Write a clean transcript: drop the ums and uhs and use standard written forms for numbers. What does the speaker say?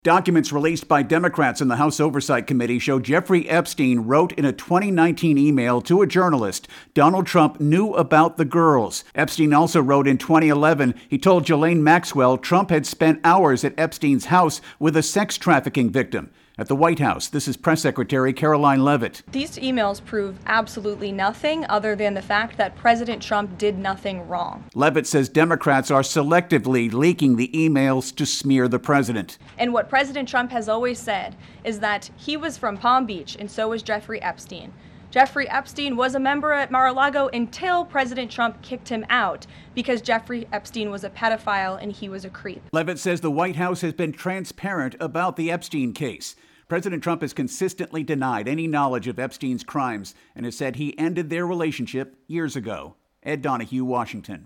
Documents released by Democrats in the House Oversight Committee show Jeffrey Epstein wrote in a 2019 email to a journalist Donald Trump knew about the girls. Epstein also wrote in 2011 he told Ghislaine Maxwell Trump had spent hours at Epstein's house with a sex trafficking victim. At the White House, this is Press Secretary Caroline Leavitt. These emails prove absolutely nothing other than the fact that President Trump did nothing wrong. Leavitt says Democrats are selectively leaking the emails to smear the president. And what President Trump has always said is that he was from Palm Beach, and so was Jeffrey Epstein. Jeffrey Epstein was a member at Mar-a-Lago until President Trump kicked him out because Jeffrey Epstein was a pedophile and he was a creep. Leavitt says the White House has been transparent about the Epstein case. President Trump has consistently denied any knowledge of Epstein's crimes and has said he ended their relationship years ago. Ed Donahue, Washington.